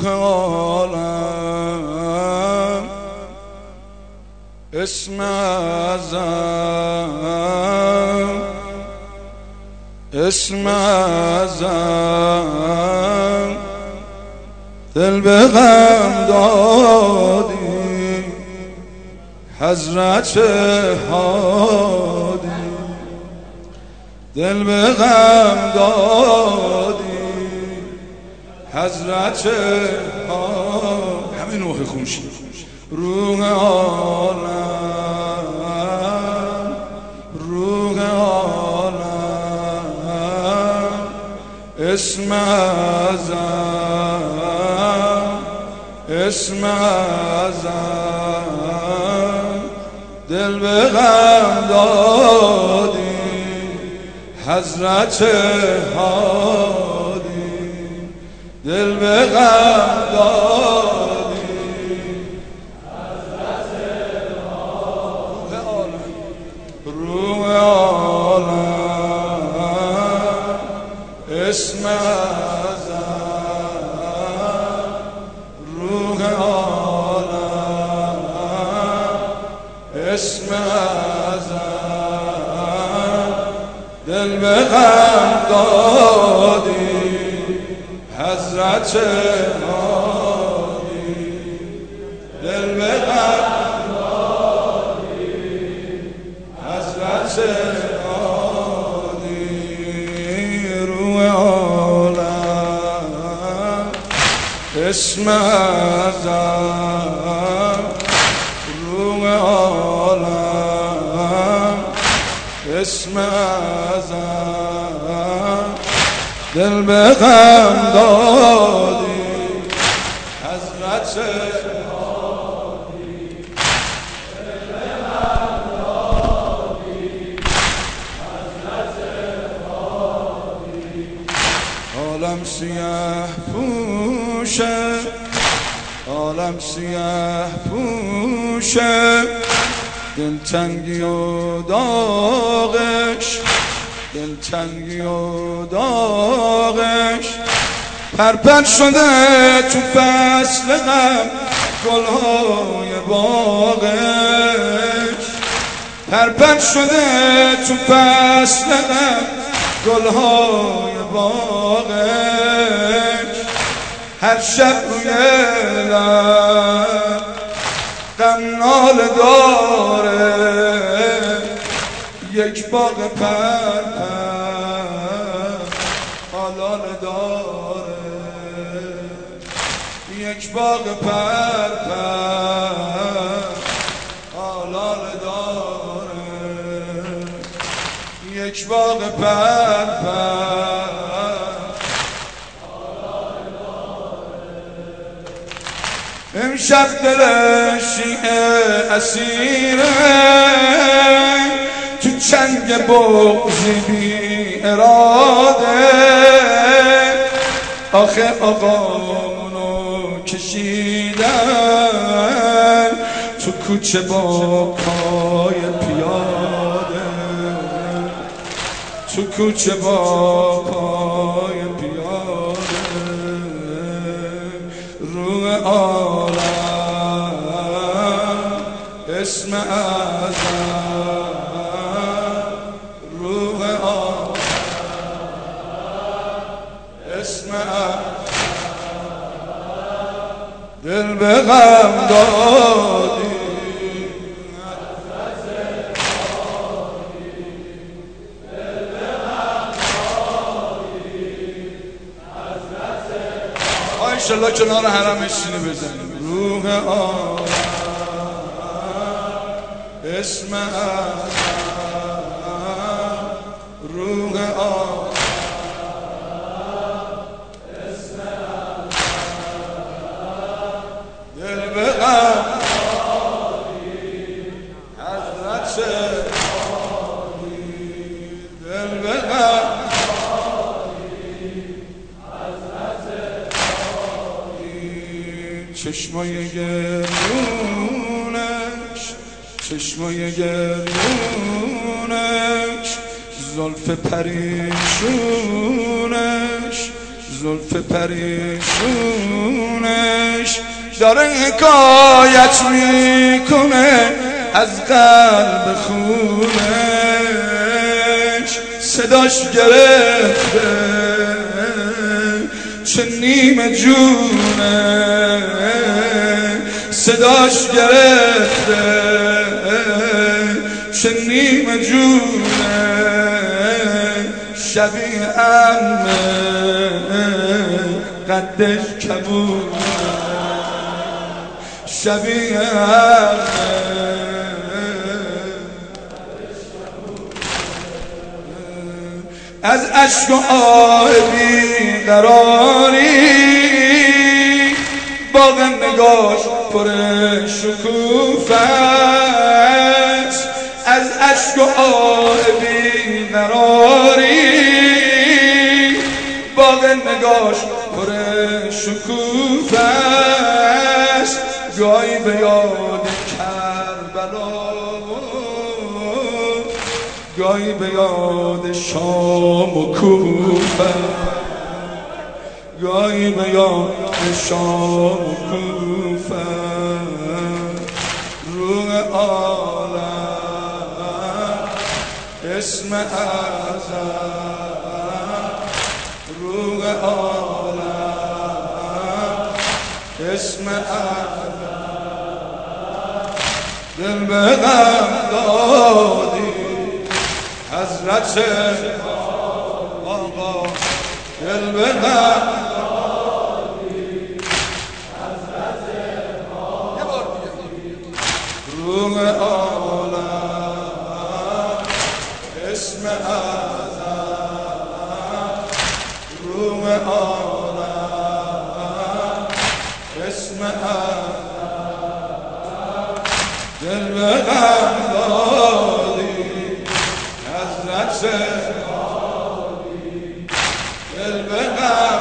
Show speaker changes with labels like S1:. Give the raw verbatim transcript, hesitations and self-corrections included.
S1: روح عالم اسم اعظم اسم اعظم دل به غم دادی حضرت هادی دل به غم دادی حضرت هادی همین روح خونشی روح عالم روح عالم اسم اعظم اسم اعظم دل به غم دادی حضرت هادی دل به غم دادی حضرت هادی روح عالم اسم اعظم روح عالم اسم اعظم دل به غم دادی حضرت هادی دل به غم دادی حضرت هادی روح عالم اسم اعظم روح عالم اسم اعظم دل به غم دادی حضرت هادی دل به غم دادی حضرت هادی عالم سیاه پوشه عالم سیاه پوشه دلتنگی و داغش دلتنگی و داغش پرپر شده تو فصل غم گلهای باغش پرپر شده تو فصل غم گلهای باغش هر شب روی لب غم ناله داره یک باغ پر پر حلال داره یک باغ پر پر حلال داره یک باغ پر پر حلال داره امشب دل شیعه اسیره تو چنگ بغضی بی اراده آخه آقامونو کشیدن تو کوچه با پای پیاده تو کوچه با پای پیاده روح عالم اسم اعظم روح عالم اسم اعظم دل به غم دادی حضرت هادی دل به غم دادی حضرت هادی انشالله کنار حرم سینه بزنیم روح عالم اسم اعظم روح عالم اسم اعظم دل به غم دادی حضرت هادی دل به غم دادی حضرت هادی چشمای گریونش چشمای گریونش زلف پریشونش زلف پریشونش داره حکایت میکنه از قلب خونش، صداش گرفته چه نیمه جونه، صداش گرفته چه نیمه جونه، شبیه عمه قدش کبونه، شبیه عمه از عشق و آه بیقراری باغ نگاش پر شکوفه است، از عشق و آه بیقراری باغ نگاش پر شکوفه است، گاهی به یاد کربلا گاهی به یاد شام و کوفه، گاهی به یاد شام و کوفه، روح عالم اسم اعظم، روح عالم اسم اعظم، دل به غم دادی حضرت آقا، دل به غم دادی حضرت آقا، روح عالم اسم اعظم، روح عالم اسم اعظم، دل به غم دادی حضرت آقا، دل به غم